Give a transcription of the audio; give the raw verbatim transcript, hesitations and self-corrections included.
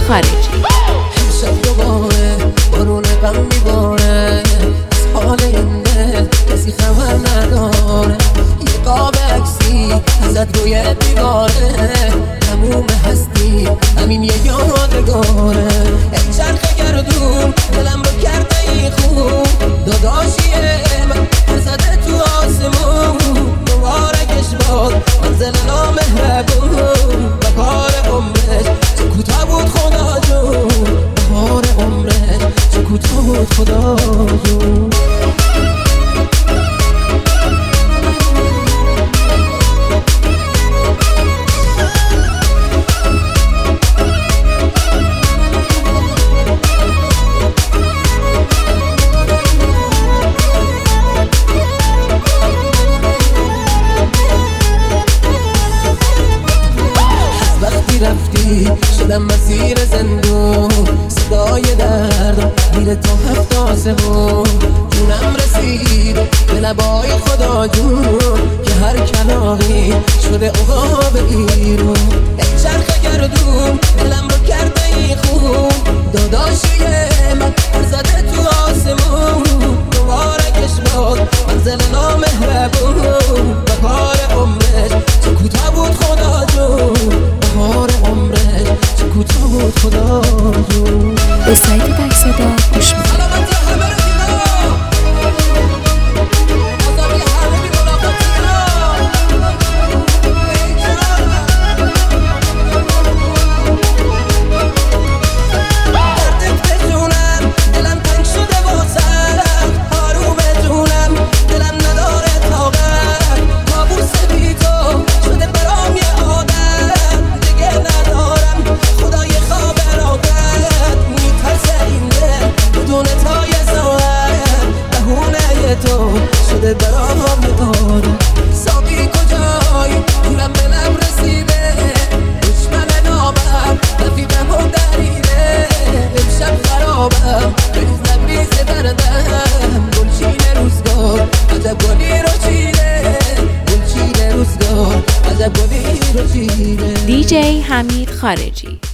خارجی. امشب دوباره بارون غم میباره، از حال این دل کسی خبر نداره. یه قاب عکسی ازت روی دیواره، تموم هستی همین یه یادگاره. ای چرخ گردون دلم رو کرده ای خوب، داداشیه من پر زده تو آسمون. مبارکش باد منزل نامهربون، بهار عمرش چه کوتاه بود خدا جون، بهار عمرش چه کوتاه بود خدا جون. رفتی شدم مسیر زندون، صدای دردم میره تا هفت آسمون. جونم رسید به لبای خدا جون، که هر کلامی شده عقاب ایرون. ای چرخ گردون دلم رو کرده ای خوب، داداشیه من پر زده تو آسمون. مبارکش باد منزل نامهربون، بهار عمرش چه کوتاه بود خدا جون، بهار عمرش چه کوتاه بود خدا جون. به سایت تک صدا گوش میدید. شده برام میاره ساقی کجایی دورم به لب رسیده، دشمن نامم رفیقم و دریده. امشب خرابم بریز لبریز دردم، گلچین روزگار عجب گلی رو چیده، گلچین روزگار عجب گلی رو چیده. دی جی حمید خارجی.